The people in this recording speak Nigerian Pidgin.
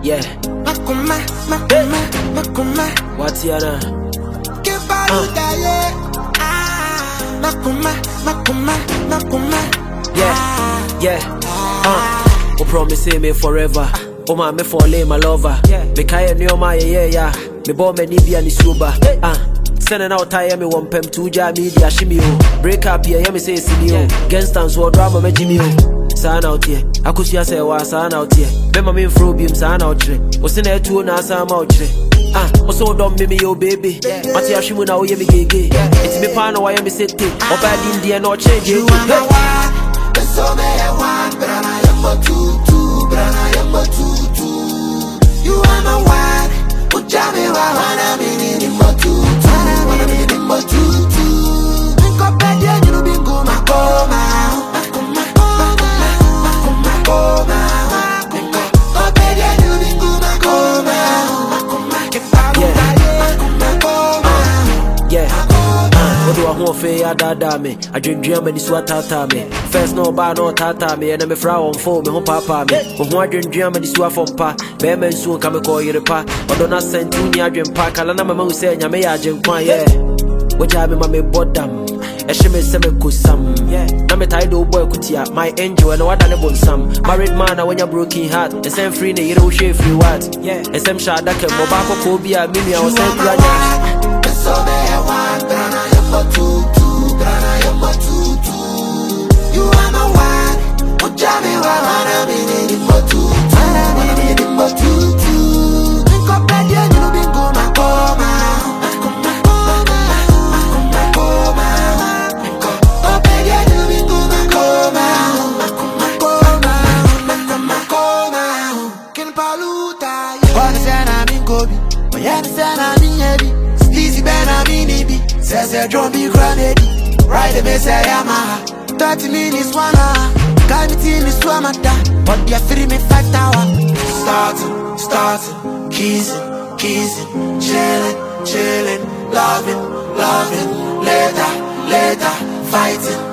Yeah. Makuma. What's your name? Makuma. Yeah. Oh, promise me forever. Oh, me for my lover. Me kaya ni oma yeah. Me bo me nibi ani suba. Sending out time me one pem to ja media shimmy. Break up here, me say sinio. Gangsters war drama me Jimmy. Sign out here. Akusia say wa sign out here. Remember me from Bium sign out here. Was in there too na sign out here. Also don't me yo baby. Mati ashimu na oye me gege. It's me pano why me sit it. Oba India no change. You are my one. So me I want, but I am a tutu. You are my one. Ujame wa wana mini mo tutu. Wana mini mo tutu. Nko pedia you bingo makoma. I dada me. I drink dream and it's what tata me. First no bar no tata me. And I'm a frown on phone me home papa me. But one drink dream and it's what from pa. Bearman soon come call you the pa. But don't not send to me. I drink pack. I know my mom saying I may I drink one yeah. What I mean my bottom. A shimmy semi kusam. I'm a title boy kutia. My angel and what I never some. Married man when you're broken heart. The same free you don't share free what. The same shot that can mobile phobia. Mimi I was saying so me I want, but I am a tutu. You are my one. Ujame wa wana mini mo tutu. Wana mini mo tutu. Nko pedia you bingo makoma. Nko pedia you bingo makoma. Ken paluta. Wani sana mingobi. Wani sana minyebi. Sleazy bena minibi. Says drum be granady. Ride the mess I am 30 minutes, 1 hour. Guy me team is 2 mata. But they are free me 5 hours. Starting, kissing, chilling, loving, later, fighting.